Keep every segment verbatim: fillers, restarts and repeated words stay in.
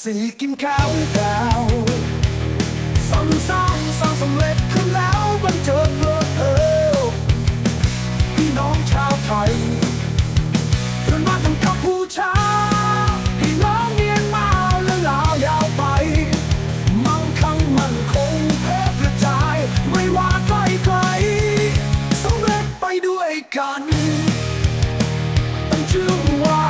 สีกินข้าวดาวสร้างสร้างสร้างสำเร็จขึ้นแล้วบันเจิดเพลิดเพลินพี่น้องชาวไทยเพื่อนบ้านทั้งกัมพูชาพี่น้องเมียนมาและลาวยาวไปมั่งคั่งมั่นคงแพร่กระจายไม่ว่าใกล้ไกลสำเร็จไปด้วยกันตั้งชื่อว่า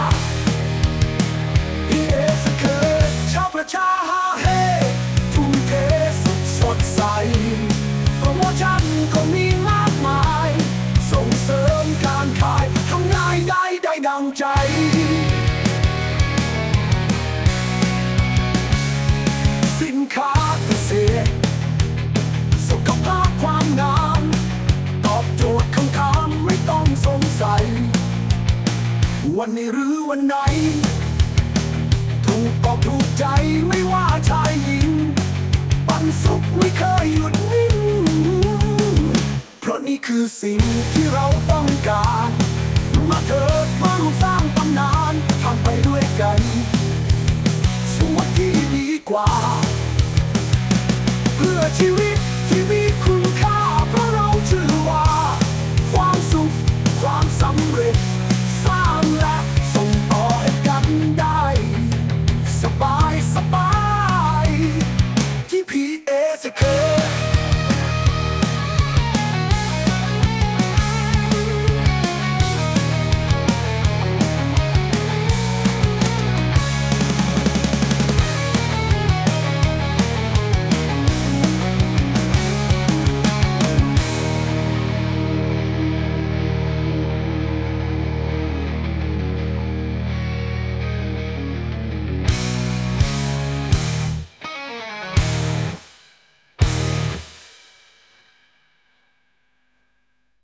พี่เอสเกิดชาวประชาฮาเฮทุ่มเทสุดสดใสโปรโมชั่นก็มีมากมายส่งเสริมการขายทำง่ายได้ได้ดังใจสินค้าเกษตรสุขภาพความงามตอบโจทย์คำถามไม่ต้องสงสัยวันนี้หรือวันไหนถูกอกถูกใจไม่ว่าชายหญิงปันสุขไม่เคยหยุดนิ่งเพราะนี่คือสิ่งที่เราต้องการมาเถิดมาร่วมสร้าง